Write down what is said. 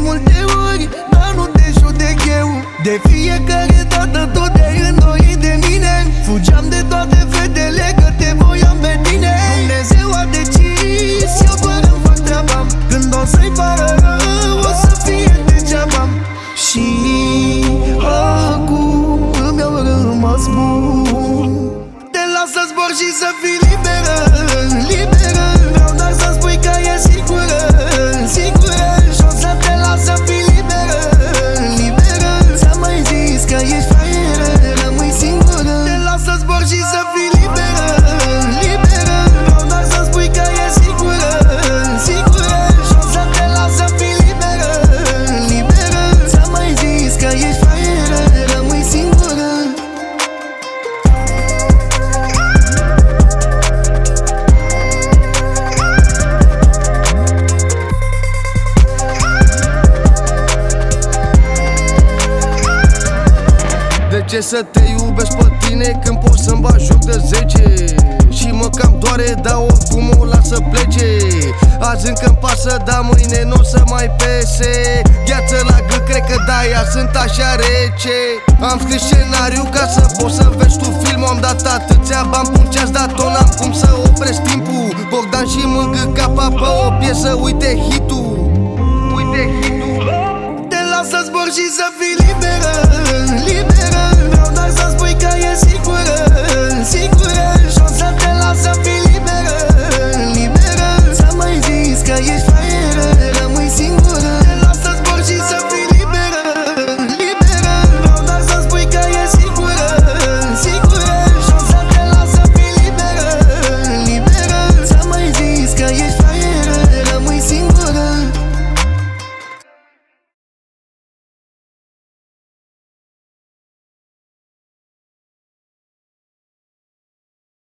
multe ori, dar nu te judec eu. De fiecare dată tot te înnoi de mine. Fugeam de toate fetele că te voiam pe tine. Dumnezeu a decis, eu doar îmi fac treaba. Când o să-i pară rău, o să fie degeaba. Și acum îmi iau rămas bun. Te las să zbor și să fii liberă, liberă. Vreau doar să spui că e sigură, sigură. Și o să te las să fii liberă, liberă. Ți-am mai zis că ești fraieră, rămâi singură. Te las să zbor și să fii liberă, liberă. Vreau doar să spui că e sigură, sigură. Și o să te las să fii liberă, liberă. Ți-am mai zis că ești fraieră, rămâi singură. De ce să te iubesc pe tine când pot să-mi bag joc de 10? Și mă cam doare, dar oricum o las să plece. Azi încă-mi pasă, dar mâine n-o să mai pese. Gheață la gât, cred că de-aia sunt așa rece. Am scris scenariu ca să poți să vezi tu film. Am dat atâția bani pe un ceas, dar tot n-am cum să opresc timpul. Bogdan și Mângă capa pe o piesă, uite hitul. Uite hitul. Te las să zbor și să fii